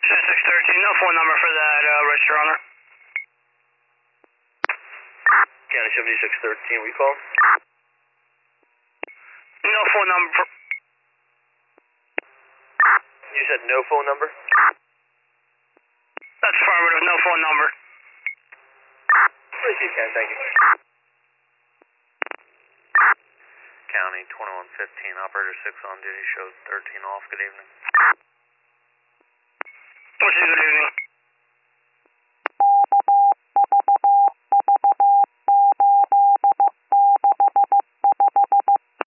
613, no phone number for that register owner. County 7613, we call. No phone number for... You said no phone number? That's affirmative, no phone number. Receive, Ken, thank you. County 2115, operator 6 on duty, shows 13 off. Good evening. What's your good